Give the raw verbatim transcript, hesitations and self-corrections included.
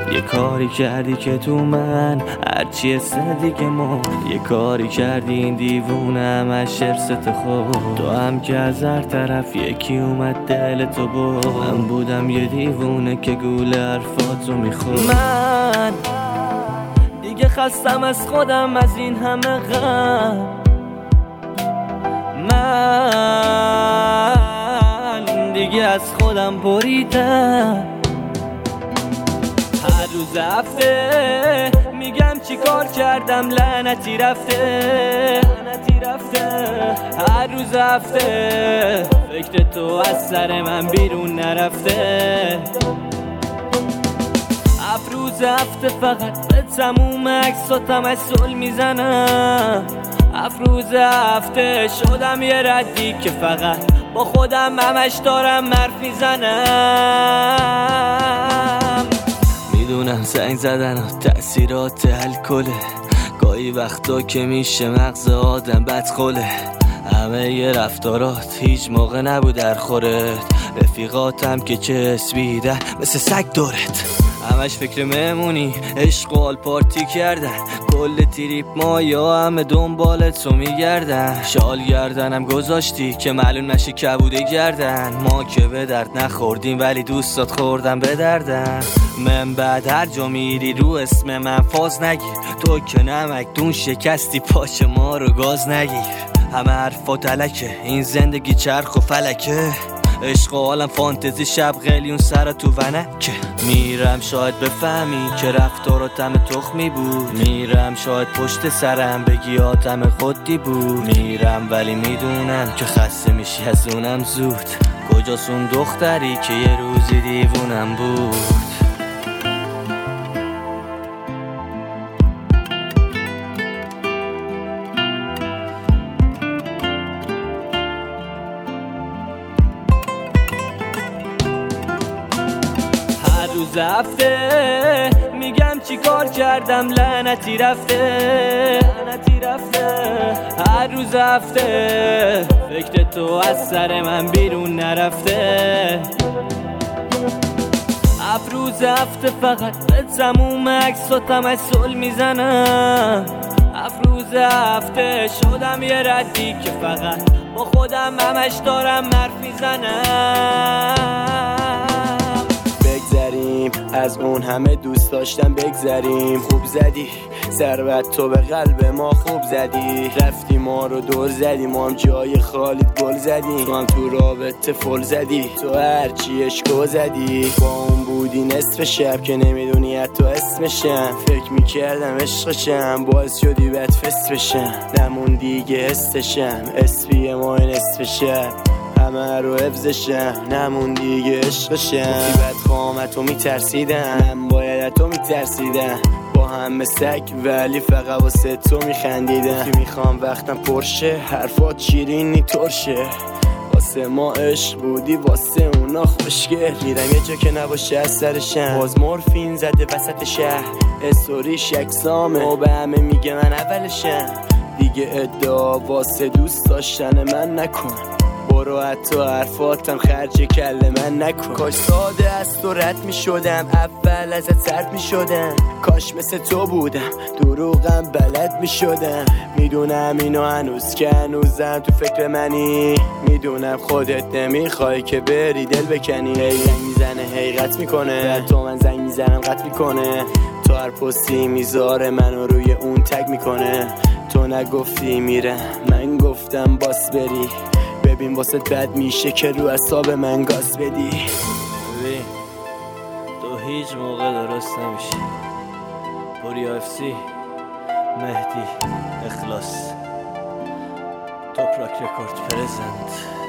یه کاری کردی که تو من هرچی اسم دیگه ما یه کاری کردی این دیوونه همش ارست خود. تو هم که از هر طرف یکی اومد دل تو بود. من بودم یه دیوونه که گول حرفاتو میخورد. من دیگه خستم از خودم از این همه غم. من دیگه از خودم بریدم. هر روز هفته میگم چی کار کردم لعنتی رفته لعنتی رفته. هر روز هفته فکر تو از سر من بیرون نرفته. افروز هفته فقط به تموم عکساتم اصول میزنم. افروز هفته شدم یه ردی که فقط با خودم همش دارم حرف میزنم. میدونم زنگ زدن و تأثیرات الکله گاهی وقتا که میشه مغز آدم بدخله. همه یه رفتارات هیچ موقع نبود در خورت. رفیقاتم که چسبیدن مثل سگ دورت. همش فکر مهمونی عشق و حال پارتی کردن. کل تریپ ما یا همه دنبالت تو میگردن. شال گردنم گذاشتی که معلوم نشی کبوده گردن. ما که به درد نخوردیم ولی دوستات خوردن به دردن. من بعد هر جا میری رو اسم من فاز نگیر. تو که نمک دون شکستی پاچ ما رو گاز نگیر. همه حرفات علکه این زندگی چرخ و فلکه. عشق و عالم فانتزی شب قلیون سر تو ونکه. میرم شاید بفهمی که رفتاراتم تخمی بود. میرم شاید پشت سرم بگی آدم خودی بود. میرم ولی میدونم که خسته میشی از اونم زود. کجاست اون دختری که یه روزی دیوونم بود. روز هفته میگم چی کار کردم لعنتی رفته لعنتی رفته. هر روز هفته فکر تو از سر من بیرون نرفته. افروز هفته فقط به تموم عکساتم اصول میزنم. افروز هفته شدم یه ردی که فقط با خودم همش دارم حرف میزنم. بگذریم از اون همه دوست داشتم بگذریم. خوب زدی ثروت تو به قلب ما خوب زدی. رفتی ما رو دور زدی ما هم جای خالیت گل زدی. تو هم تو رابطه فل زدی. تو هرچی اشکو زدی. با اون بودی نصف شب که نمیدونی حتی اسمشم. فکر میکردم عشقشم باعث شدی بد فس بشم. نمون دیگه حسشم اسپی ما نصف شب همه رو حفظشم. نمون دیگه عشقشم. گفتی بد قامتو میترسیدم من باید تو میترسیدم. با همه سگ ولی فقط واسه تو میخندیدم. گفتی میخوام وقتم پرشه حرفات شیرینی ترشه. واسه ما عشق بودی واسه اونا خوشگل. میرم یه جا که نباشه از سرشم. باز مورفین زده وسط شهر استوریش یکسامه و به همه میگه من اولشم. دیگه ادعا واسه دوست داشتن من نکن. برو حتی حرفاتم خرج کله من نکن. کاش ساده از تو رد می شدم اول ازت سرد می شدم. کاش مثل تو بودم دروغم بلد می شدم. میدونم اینو هنوز که هنوزم تو فکر منی. میدونم خودت نمیخوای که بری دل بکنی. هی زنگ میزنه هی قط میکنه. در تو من زنگ میزنم قط میکنه. تو هر پستی میذاره منو روی اون تگ میکنه. تو نگفتی میرم من گفتم باس بری. ببین واسه بد میشه که رو اعصاب من گاز بدی. ببین تو هیچ موقع درست نمیشی. پوریا اف سی مهدی اخلاص توپراک رکورد پرزنت.